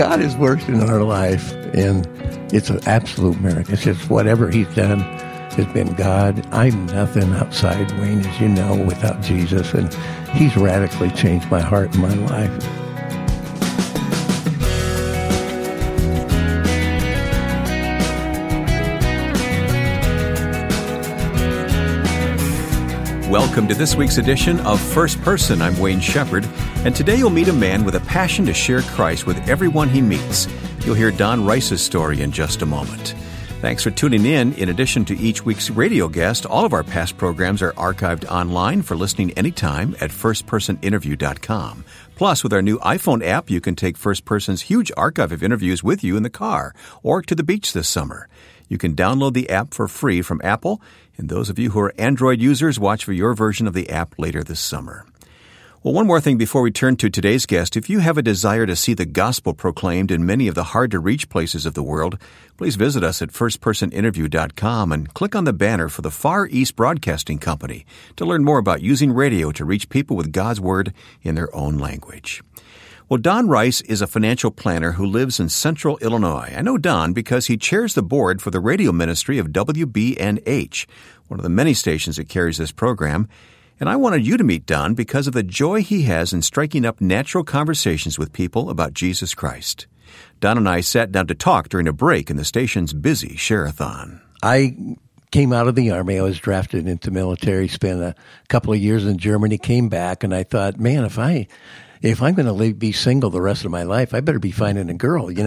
God has worked in our life, and it's an absolute miracle. It's just whatever He's done has been God. I'm nothing outside, Wayne, as you know, without Jesus, and He's radically changed my heart and my life. Welcome to this week's edition of First Person. I'm Wayne Shepherd, and today you'll meet a man with a passion to share Christ with everyone he meets. You'll hear Don Rice's story in just a moment. Thanks for tuning in. In addition to each week's radio guest, all of our past programs are archived online for listening anytime at firstpersoninterview.com. Plus, with our new iPhone app, you can take First Person's huge archive of interviews with you in the car or to the beach this summer. You can download the app for free from Apple, and those of you who are Android users, watch for your version of the app later this summer. Well, one more thing before we turn to today's guest. If you have a desire to see the gospel proclaimed in many of the hard-to-reach places of the world, please visit us at firstpersoninterview.com and click on the banner for the Far East Broadcasting Company to learn more about using radio to reach people with God's Word in their own language. Well, Don Rice is a financial planner who lives in central Illinois. I know Don because he chairs the board for the radio ministry of WBNH, one of the many stations that carries this program. And I wanted you to meet Don because of the joy he has in striking up natural conversations with people about Jesus Christ. Don and I sat down to talk during a break in the station's busy share-a-thon. I came out of the Army. I was drafted into military, spent a couple of years in Germany, came back, and I thought, man, if I'm going to be single the rest of my life, I better be finding a girl, and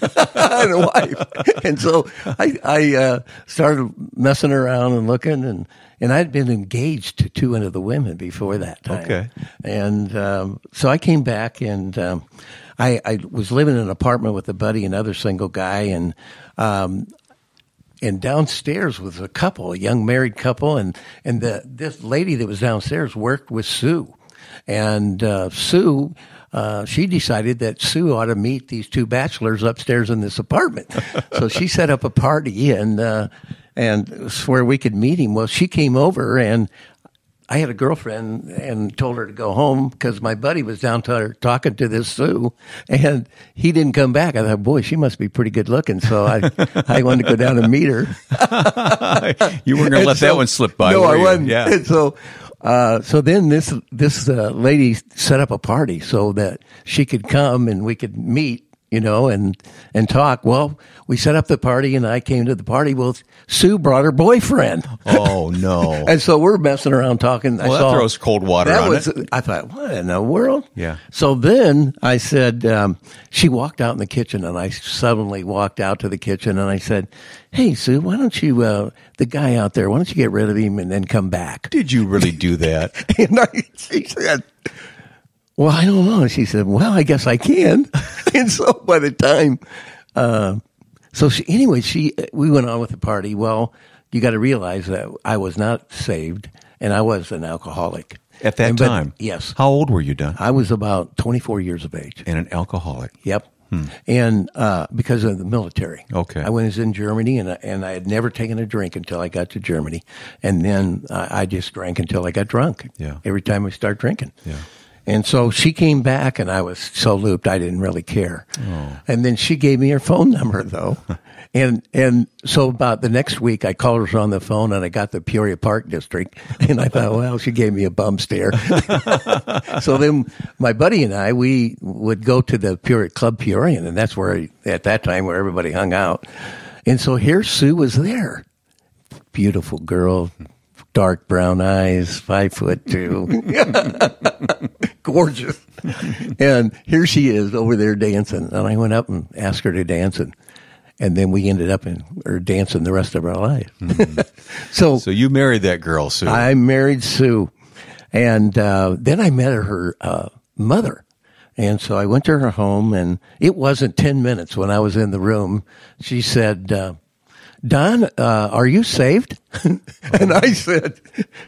a wife. And so I started messing around and looking, and I'd been engaged to two of the women before that time. Okay. And so I came back, and I was living in an apartment with a buddy, another single guy, and downstairs was a couple, a young married couple, and this lady that was downstairs worked with Sue. And Sue, she decided that Sue ought to meet these two bachelors upstairs in this apartment. So she set up a party, and it was where we could meet him. Well, she came over, and I had a girlfriend and told her to go home because my buddy was down talking to this Sue, and he didn't come back. I thought, boy, she must be pretty good looking. So I wanted to go down and meet her. You weren't going to let that one slip by, no, were I you? wasn't. Yeah. And so then this lady set up a party so that she could come and we could meet, and talk. Well, we set up the party, and I came to the party. Well, Sue brought her boyfriend. Oh, no. And so we're messing around talking. Well, that throws cold water on it. I thought, what in the world? Yeah. So then I said, she walked out in the kitchen, and I suddenly walked out to the kitchen, and I said, hey, Sue, why don't you, the guy out there, why don't you get rid of him and then come back? Did you really do that? And she said, well, I don't know. And she said, well, I guess I can. And so by the time, we went on with the party. Well, you got to realize that I was not saved, and I was an alcoholic. At that time? Yes. How old were you, Don? I was about 24 years of age. And an alcoholic? Yep. And because of the military. Okay. I was in Germany, and I had never taken a drink until I got to Germany. And then I just drank until I got drunk. Yeah. Every time I start drinking. Yeah. And so she came back, and I was so looped I didn't really care. Oh. And then she gave me her phone number, though. and so about the next week, I called her on the phone, and I got the Peoria Park District. And I thought, well, she gave me a bum stare. So then my buddy and I, we would go to the Club Peorian, and that's where, at that time, where everybody hung out. And so here Sue was there. Beautiful girl. Dark brown eyes, 5'2", gorgeous. And here she is over there dancing. And I went up and asked her to dance, and then we ended up dancing the rest of our life. Mm-hmm. So you married that girl, Sue. I married Sue. And then I met her mother. And so I went to her home, and it wasn't 10 minutes when I was in the room. She said, Don, are you saved? And I said,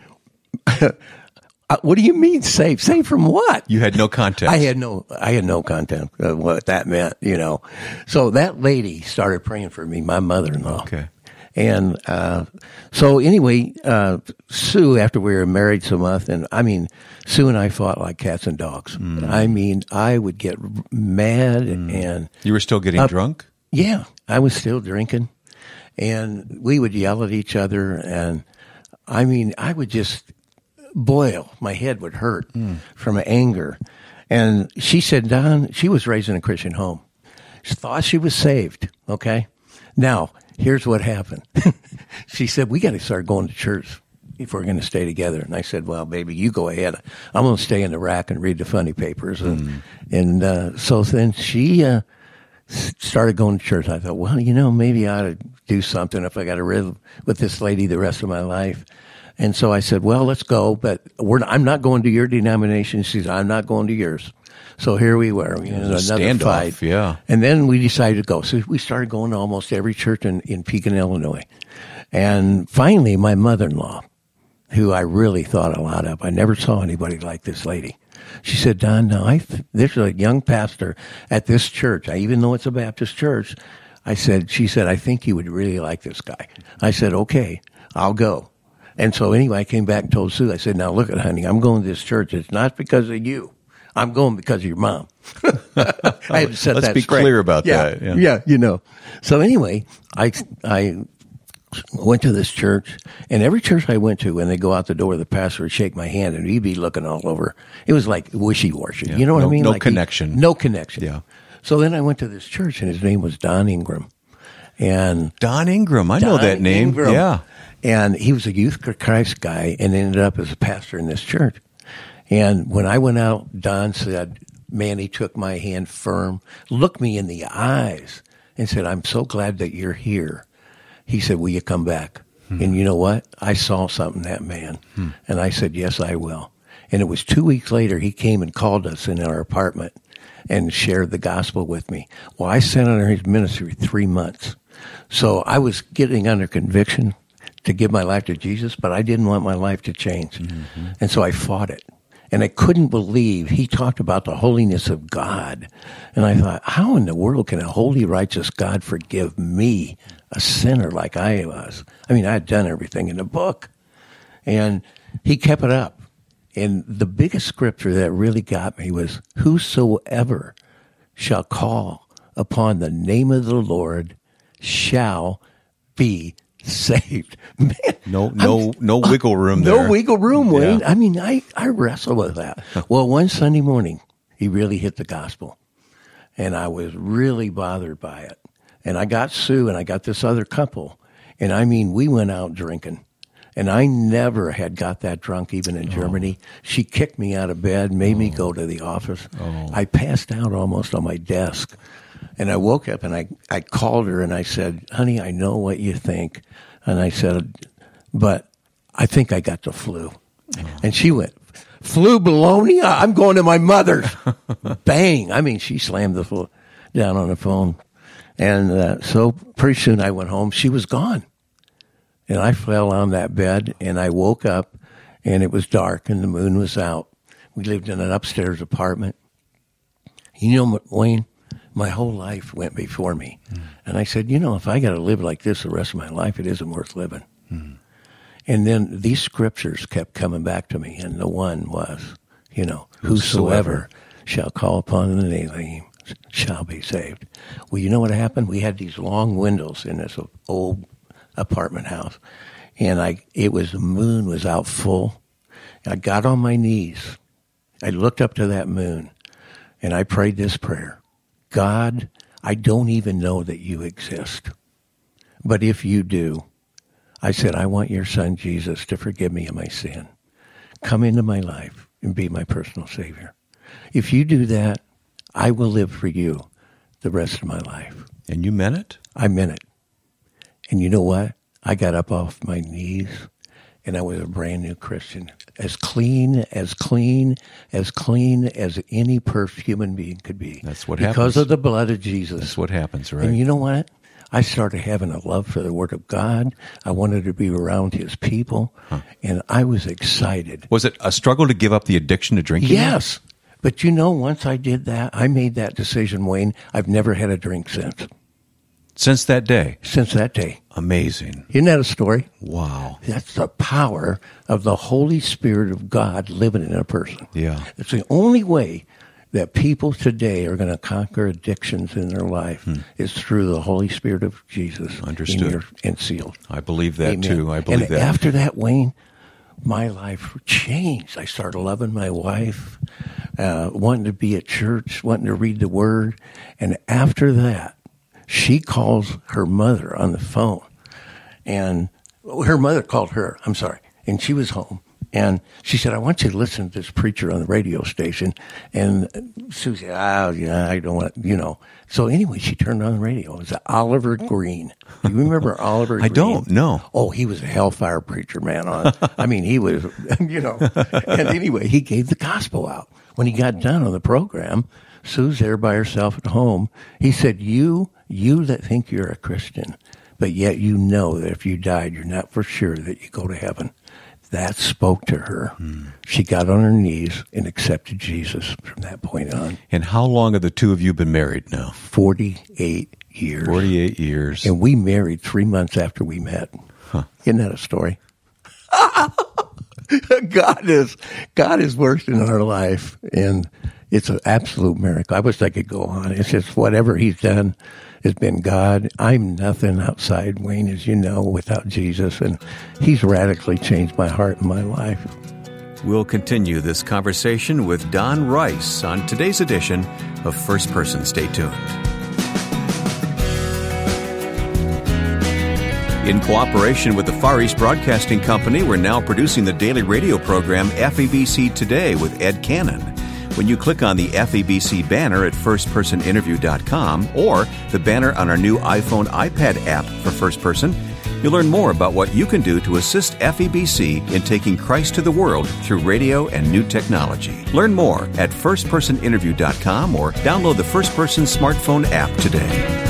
what do you mean saved? Saved from what? You had no context. I had no context of what that meant, So that lady started praying for me, my mother-in-law. Okay. And so anyway, Sue, after we were married so much, and I mean, Sue and I fought like cats and dogs. I mean, I would get mad and... You were still getting drunk? Yeah, I was still drinking. And we would yell at each other. And I mean, I would just boil. My head would hurt from anger. And she said, Don, she was raised in a Christian home. She thought she was saved, okay? Now, here's what happened. She said, we got to start going to church if we're going to stay together. And I said, well, baby, you go ahead. I'm going to stay in the rack and read the funny papers. And so then she started going to church. I thought, well, you know, maybe I ought to do something if I got to live with this lady the rest of my life. And so I said, well, let's go, but I'm not going to your denomination. She said, I'm not going to yours. So here we were, another standoff, fight. Yeah. And then we decided to go. So we started going to almost every church in Pekin, Illinois. And finally, my mother-in-law, who I really thought a lot of, I never saw anybody like this lady. She said, Don, now there's a young pastor at this church. Even though it's a Baptist church, she said, I think you would really like this guy. I said, okay, I'll go. And so anyway, I came back and told Sue, I said, now look, honey, I'm going to this church. It's not because of you. I'm going because of your mom. I had to set Let's that be straight. clear about that. Yeah, you know. So anyway, I went to this church, and every church I went to, when they go out the door, the pastor would shake my hand, and he'd be looking all over. It was like wishy-washy. Yeah. You know what I mean? No like connection. No connection. Yeah. So then I went to this church, and his name was Don Ingram. And Don Ingram, I know that name. Ingram. Yeah. And he was a Youth for Christ guy and ended up as a pastor in this church. And when I went out, Don said, man, he took my hand firm, looked me in the eyes, and said, I'm so glad that you're here. He said, will you come back? And you know what? I saw something in that man. And I said, yes, I will. And it was 2 weeks later, he came and called us in our apartment and shared the gospel with me. Well, I sat under his ministry 3 months. So I was getting under conviction to give my life to Jesus, but I didn't want my life to change. And so I fought it. And I couldn't believe he talked about the holiness of God. And I thought, how in the world can a holy, righteous God forgive me, a sinner like I was? I mean, I had done everything in the book. And he kept it up. And the biggest scripture that really got me was, whosoever shall call upon the name of the Lord shall be saved. Man, no wiggle room there. No wiggle room, Wayne. Yeah. I mean, I wrestle with that. Well, one Sunday morning, he really hit the gospel. And I was really bothered by it. And I got Sue and I got this other couple. And I mean, we went out drinking. And I never had got that drunk, even in Germany. She kicked me out of bed, made me go to the office. I passed out almost on my desk. And I woke up and I called her and I said, honey, I know what you think. And I said, but I think I got the flu. And she went, flu baloney? I'm going to my mother's. Bang. I mean, she slammed the flu down on the phone. And so pretty soon I went home. She was gone. And I fell on that bed and I woke up and it was dark and the moon was out. We lived in an upstairs apartment. You know, Wayne, my whole life went before me. And I said, you know, if I got to live like this the rest of my life, it isn't worth living. And then these scriptures kept coming back to me. And the one was, you know, whosoever shall call upon the name shall be saved. Well, you know what happened? We had these long windows in this old apartment house. And the moon was out full. I got on my knees. I looked up to that moon and I prayed this prayer. God, I don't even know that you exist. But if you do, I said, I want your son Jesus to forgive me of my sin. Come into my life and be my personal Savior. If you do that, I will live for you the rest of my life. And you meant it? I meant it. And you know what? I got up off my knees and I was a brand new Christian. As clean as any perfect human being could be. That's what happens. Because of the blood of Jesus. That's what happens, right? And you know what? I started having a love for the Word of God. I wanted to be around His people. And I was excited. Was it a struggle to give up the addiction to drinking? Yes. But you know, once I did that, I made that decision, Wayne, I've never had a drink since. Since that day? Since that day. Amazing. Isn't that a story? Wow. That's the power of the Holy Spirit of God living in a person. Yeah. It's the only way that people today are going to conquer addictions in their life is through the Holy Spirit of Jesus. Understood. And sealed. I believe that, Amen. too. I believe and that. After that, Wayne, my life changed. I started loving my wife, wanting to be at church, wanting to read the Word. And after that, she calls her mother on the phone. And her mother called her, and she was home. And she said, I want you to listen to this preacher on the radio station. And Susie said, I don't want, So anyway, she turned on the radio. It was Oliver Green. Do you remember Oliver Green? I don't, no. Oh, he was a hellfire preacher, man. He was, And anyway, he gave the gospel out. When he got done on the program, Sue's there by herself at home. He said, you that think you're a Christian, but yet you know that if you died, you're not for sure that you go to heaven. That spoke to her. She got on her knees and accepted Jesus from that point on. And how long have the two of you been married now? 48 years. 48 years. And we married 3 months after we met. Huh. Isn't that a story? God has worked in our life, and it's an absolute miracle. I wish I could go on. It's just whatever he's done has been God. I'm nothing outside, Wayne, as you know, without Jesus, and he's radically changed my heart and my life. We'll continue this conversation with Don Rice on today's edition of First Person. Stay tuned. In cooperation with the Far East Broadcasting Company, we're now producing the daily radio program FEBC Today with Ed Cannon. When you click on the FEBC banner at firstpersoninterview.com or the banner on our new iPhone iPad app for First Person, you'll learn more about what you can do to assist FEBC in taking Christ to the world through radio and new technology. Learn more at firstpersoninterview.com or download the First Person smartphone app today.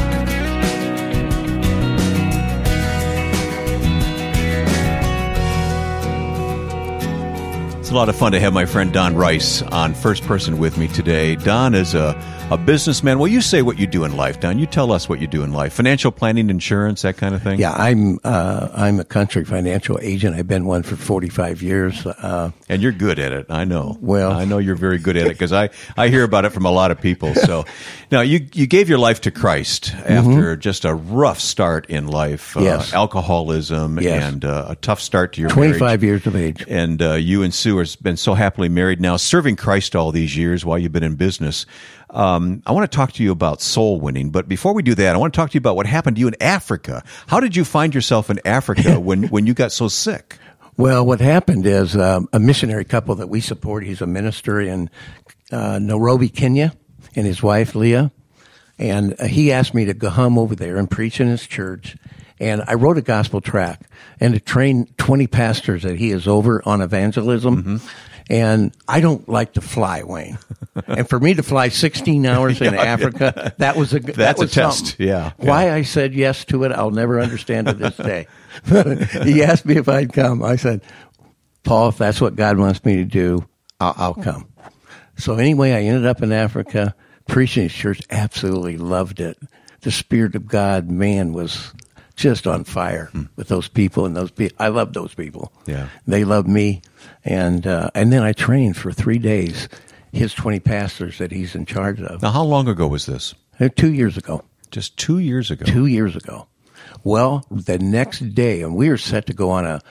It's a lot of fun to have my friend Don Rice on First Person with me today. Don is a businessman. Well, you say what you do in life, Don. You tell us what you do in life. Financial planning, insurance, that kind of thing? Yeah, I'm a country financial agent. I've been one for 45 years. And you're good at it, I know. Well, I know you're very good at it because I hear about it from a lot of people. So now you gave your life to Christ after just a rough start in life. Yes. Alcoholism and a tough start to your 25 marriage. years of age. And you and Sue have been so happily married now, serving Christ all these years while you've been in business. I want to talk to you about soul winning, but before we do that, I want to talk to you about what happened to you in Africa. How did you find yourself in Africa when you got so sick? Well, what happened is a missionary couple that we support, he's a minister in Nairobi, Kenya, and his wife, Leah, and he asked me to go home over there and preach in his church. And I wrote a gospel tract and to train 20 pastors that he is over on evangelism. And I don't like to fly, Wayne. And for me to fly 16 hours in Africa, that was a test. Something. Yeah. Why I said yes to it, I'll never understand to this day. But he asked me if I'd come. I said, Paul, if that's what God wants me to do, I'll come. So anyway, I ended up in Africa, preaching his church, absolutely loved it. The Spirit of God, man, was just on fire with those people, and I love those people. Yeah, they love me, and then I trained for 3 days his 20 pastors that he's in charge of. Now, how long ago was this? 2 years ago. Just 2 years ago. 2 years ago. Well, the next day, and we were set to go on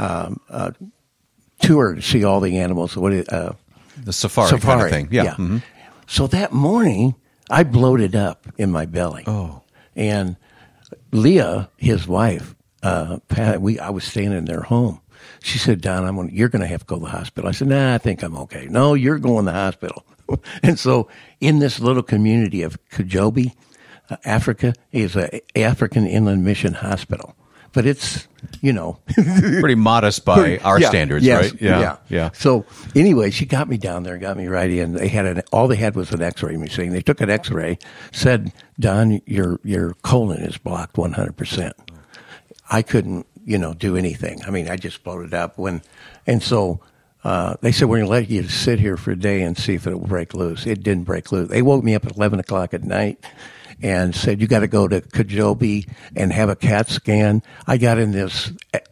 a tour to see all the animals. The safari kind of thing. Yeah. Mm-hmm. So that morning, I bloated up in my belly. Oh, and Leah, his wife, I was staying in their home. She said, Don, you're going to have to go to the hospital. I said, nah, I think I'm okay. No, you're going to the hospital. And so in this little community of Kajobi, Africa, is an African Inland Mission Hospital. But it's, pretty modest by our standards, yes, right? Yeah. So anyway, she got me down there, got me right in. All they had was an X-ray machine. They took an X-ray, said, Don, your colon is blocked 100%. I couldn't, do anything. I mean, I just bloated up. So they said, we're going to let you sit here for a day and see if it'll break loose. It didn't break loose. They woke me up at 11 o'clock at night. and said, you got to go to Kajobi and have a CAT scan. I got in this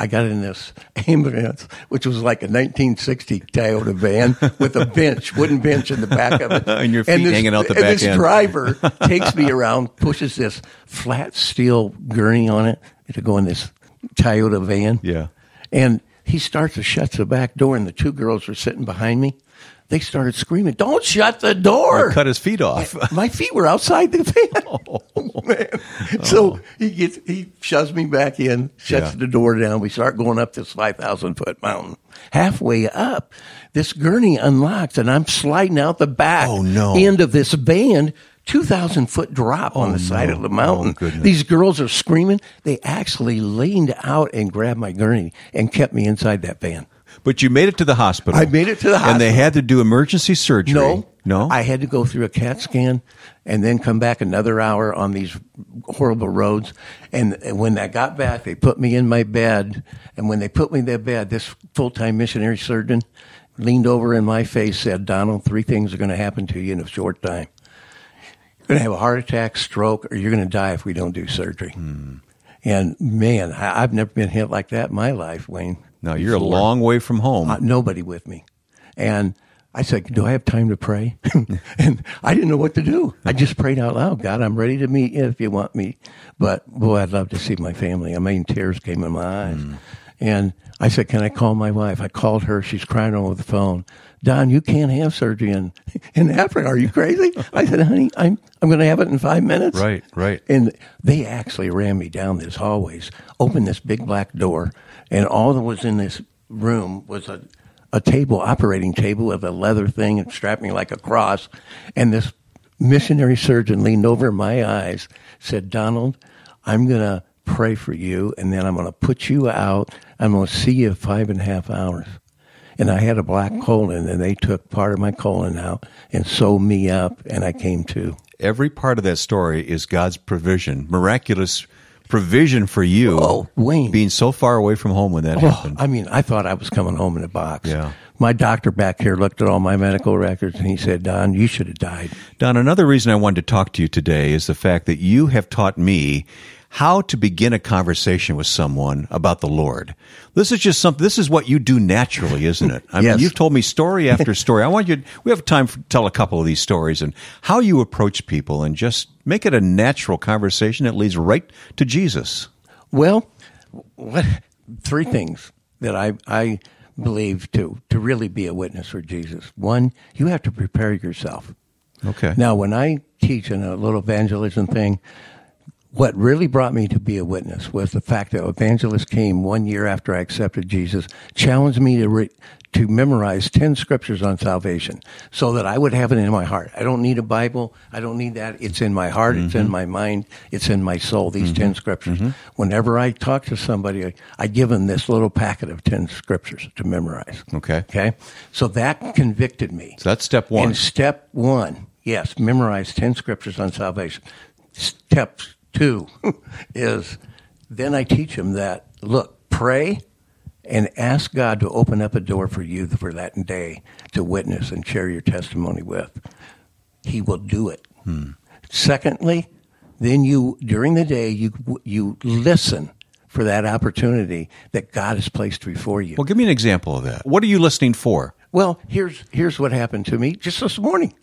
ambulance, which was like a 1960 Toyota van with a wooden bench in the back of it. And your feet hanging out the back end. This driver takes me around, pushes this flat steel gurney on it to go in this Toyota van. Yeah. And he starts to shut the back door, and the two girls were sitting behind me. They started screaming, "Don't shut the door!" Cut his feet off. My feet were outside the van. Oh, man. So he shoves me back in, shuts the door down. We start going up this 5,000-foot mountain. Halfway up, this gurney unlocks, and I'm sliding out the back end of this van. 2,000-foot drop on the side of the mountain. These girls are screaming. They actually leaned out and grabbed my gurney and kept me inside that van. But you made it to the hospital. I made it to the hospital. And they had to do emergency surgery. No? I had to go through a CAT scan and then come back another hour on these horrible roads. And when I got back, they put me in my bed. And when they put me in that bed, this full-time missionary surgeon leaned over in my face, said, "Donald, 3 things are going to happen to you in a short time. You're going to have a heart attack, stroke, or you're going to die if we don't do surgery." And, man, I've never been hit like that in my life, Wayne. No, you're a long way from home. Nobody with me. And I said, "Do I have time to pray?" And I didn't know what to do. I just prayed out loud. "God, I'm ready to meet you if you want me. But, boy, I'd love to see my family." I mean, tears came in my eyes. And I said, "Can I call my wife?" I called her. She's crying over the phone. "Don, you can't have surgery in Africa. Are you crazy?" I said, "Honey, I'm going to have it in 5 minutes." Right. And they actually ran me down these hallways, opened this big black door, and all that was in this room was a table, operating table with a leather thing and strapped me like a cross. And this missionary surgeon leaned over my eyes, said, "Donald, I'm going to pray for you, and then I'm going to put you out. I'm going to see you in 5.5 hours." And I had a black colon, and they took part of my colon out and sewed me up, and I came to. Every part of that story is God's provision, miraculous provision for you. Oh, Wayne. Being so far away from home when that happened. I mean, I thought I was coming home in a box. Yeah. My doctor back here looked at all my medical records, and he said, "Don, you should have died." Don, another reason I wanted to talk to you today is the fact that you have taught me how to begin a conversation with someone about the Lord. This is just something. This is what you do naturally, isn't it? I mean, you've told me story after story. I want you. We have time to tell a couple of these stories and how you approach people, and just make it a natural conversation that leads right to Jesus. Well, 3 things that I believe to really be a witness for Jesus. 1, you have to prepare yourself. Okay. Now, when I teach in a little evangelism thing, what really brought me to be a witness was the fact that evangelist came 1 year after I accepted Jesus, challenged me to memorize 10 scriptures on salvation so that I would have it in my heart. I don't need a Bible. I don't need that. It's in my heart. It's in my mind. It's in my soul, these 10 scriptures. Whenever I talk to somebody, I give them this little packet of 10 scriptures to memorize. Okay? So that convicted me. So that's step 1. And step 1, yes, memorize 10 scriptures on salvation. Step 2 is then I teach them that, look, pray and ask God to open up a door for you for that day to witness and share your testimony with. He will do it. Secondly, then you, during the day, you listen for that opportunity that God has placed before you. Well, give me an example of that. What are you listening for? Well, here's what happened to me just this morning.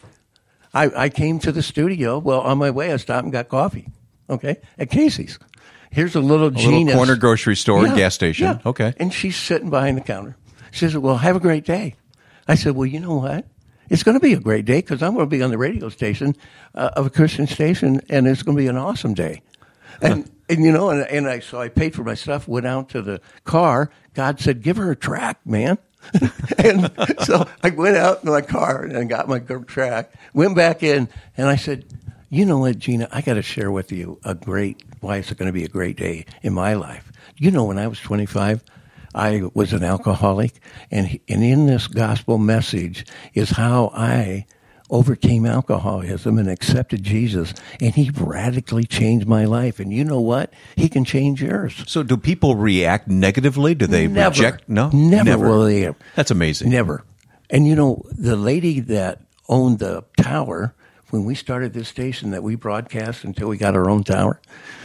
I came to the studio. Well, on my way, I stopped and got coffee. Okay, at Casey's. Here's a little corner grocery store, gas station. Yeah. Okay. And she's sitting behind the counter. She says, "Well, have a great day." I said, "Well, you know what? It's going to be a great day because I'm going to be on the radio station of a Christian station, and it's going to be an awesome day." And you know, so I paid for my stuff, went out to the car. God said, "Give her a track, man." And so I went out in my car and got my track, went back in, and I said, "You know what, Gina, I got to share with you why it's going to be a great day in my life." You know, when I was 25, I was an alcoholic, and in this gospel message is how I overcame alcoholism and accepted Jesus, and he radically changed my life. And you know what? He can change yours. So do people react negatively? Do they reject? No? Never will they. That's amazing. Never. And you know, the lady that owned the tower when we started this station that we broadcast until we got our own tower,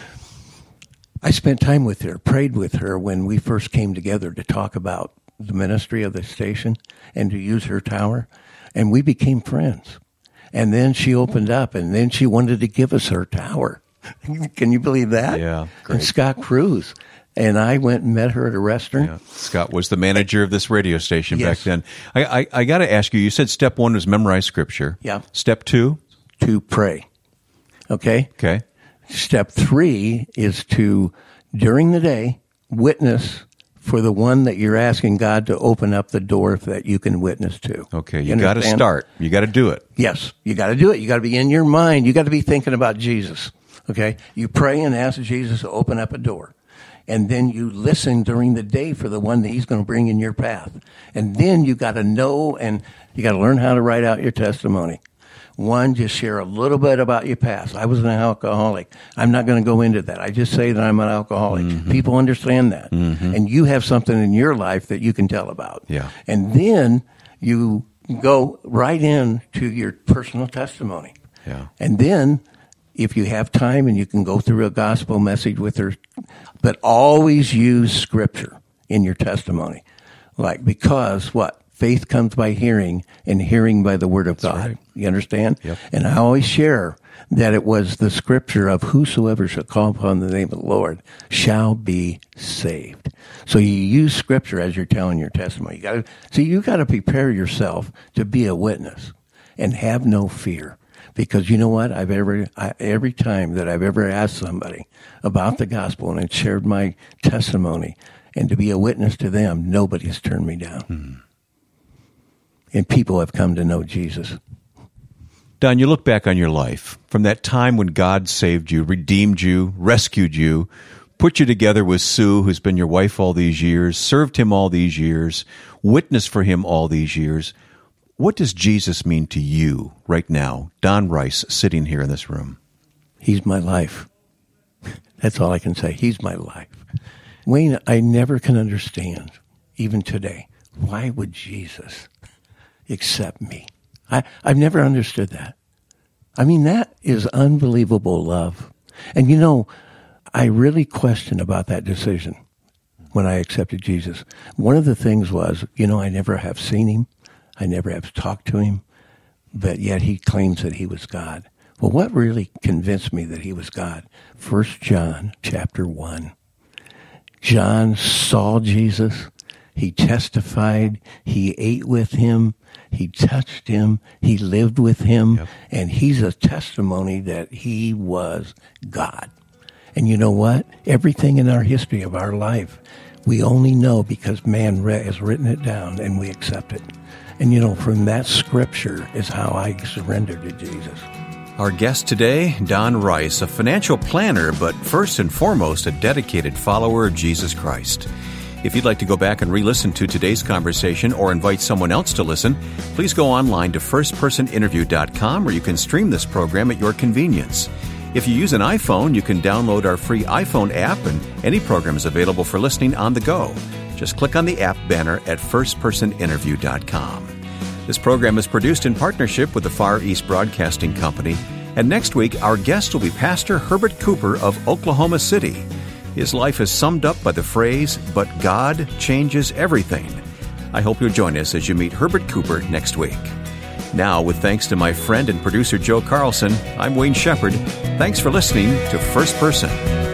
I spent time with her, prayed with her when we first came together to talk about the ministry of the station and to use her tower, and we became friends. And then she opened up, and then she wanted to give us her tower. Can you believe that? Yeah, great. And Scott Cruz. And I went and met her at a restaurant. Yeah. Scott was the manager of this radio station Yes. back then. I got to ask you, you said step 1 was memorize Scripture. Yeah. Step 2? To pray. Okay? Okay. Step 3 is to, during the day, witness for the one that you're asking God to open up the door that you can witness to. Okay, you got to start. You got to do it. Yes, you got to do it. You got to be in your mind. You got to be thinking about Jesus. Okay? You pray and ask Jesus to open up a door. And then you listen during the day for the one that he's going to bring in your path. And then you got to know, and you got to learn how to write out your testimony. One, just share a little bit about your past. I was an alcoholic. I'm not going to go into that. I just say that I'm an alcoholic. Mm-hmm. People understand that. Mm-hmm. And you have something in your life that you can tell about. Yeah. And then you go right into your personal testimony. Yeah. And then, if you have time and you can go through a gospel message with her, but always use Scripture in your testimony. Because what? Faith comes by hearing, and hearing by the Word of God. Right. You understand? Yep. And I always share that it was the Scripture of whosoever shall call upon the name of the Lord shall be saved. So you use Scripture as you're telling your testimony. You got to prepare yourself to be a witness and have no fear. Because you know what? Every time that I've ever asked somebody about the gospel and shared my testimony and to be a witness to them, nobody's turned me down. Mm-hmm. And people have come to know Jesus. Don, you look back on your life from that time when God saved you, redeemed you, rescued you, put you together with Sue, who's been your wife all these years, served him all these years, witnessed for him all these years. What does Jesus mean to you right now, Don Rice, sitting here in this room? He's my life. That's all I can say. He's my life. Wayne, I never can understand, even today, why would Jesus accept me? I've never understood that. I mean, that is unbelievable love. And you know, I really question about that decision when I accepted Jesus. One of the things was, I never have seen him. I never have talked to him, but yet he claims that he was God. Well, what really convinced me that he was God? 1 John chapter 1. John saw Jesus. He testified. He ate with him. He touched him. He lived with him. Yep. And he's a testimony that he was God. And you know what? Everything in our history of our life, we only know because man has written it down and we accept it. And from that Scripture is how I surrendered to Jesus. Our guest today, Don Rice, a financial planner, but first and foremost, a dedicated follower of Jesus Christ. If you'd like to go back and re-listen to today's conversation or invite someone else to listen, please go online to firstpersoninterview.com where you can stream this program at your convenience. If you use an iPhone, you can download our free iPhone app, and any program is available for listening on the go. Just click on the app banner at firstpersoninterview.com. This program is produced in partnership with the Far East Broadcasting Company, and next week our guest will be Pastor Herbert Cooper of Oklahoma City. His life is summed up by the phrase, "But God changes everything." I hope you'll join us as you meet Herbert Cooper next week. Now, with thanks to my friend and producer Joe Carlson, I'm Wayne Shepherd. Thanks for listening to First Person.